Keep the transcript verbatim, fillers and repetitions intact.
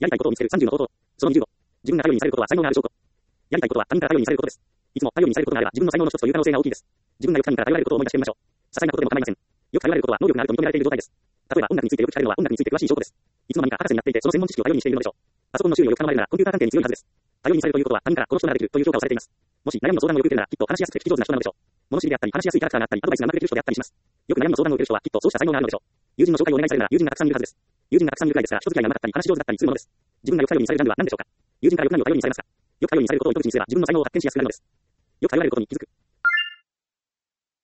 やりたいことを見つけるさんじゅうの方法。そのにじゅうご。自分が頼りにされることは才能がある証拠。やりたいことは他人から頼りにされることです。いつも頼りにされることがあれば自分の才能の一つという可能性が大きいです。自分がよく他人から頼られることを思い出してみましょう。些細なことでも構いません。よく頼られることは能力があると認められている状態です。例えば音楽についてよく聞かれるのは音楽について詳しい証拠です。いつの間にか博士になっていてその専門知識を頼りにしているのでしょう。パソコンの修理をよく頼まれるならコンピューター関係に強いはずです。頼りにされるということは他人からこの人ならできるという評価をされています。もし悩みの相談をよく受けるならきっと話しやすくて聞き上手な人なのでしょう。物知りであったり話しやすいキャラクターがあったりアドバイスがうまくできる人であったりします。よく悩みの相談を受ける人はきっとそうした才能があるのでしょう。友人の紹介をお願いされるなら友人がたくさんいるはずです。友人がたくさんいるくらいですが人付き合いがうまかったり話し上手だったりするものです。自分がよく頼りにされるジャンルは何でしょうか。友人からよく何を頼りにされますか。よく頼りにされることを意図的にすれば自分の才能を発見しやすくなるのです。よく頼られることに気づく。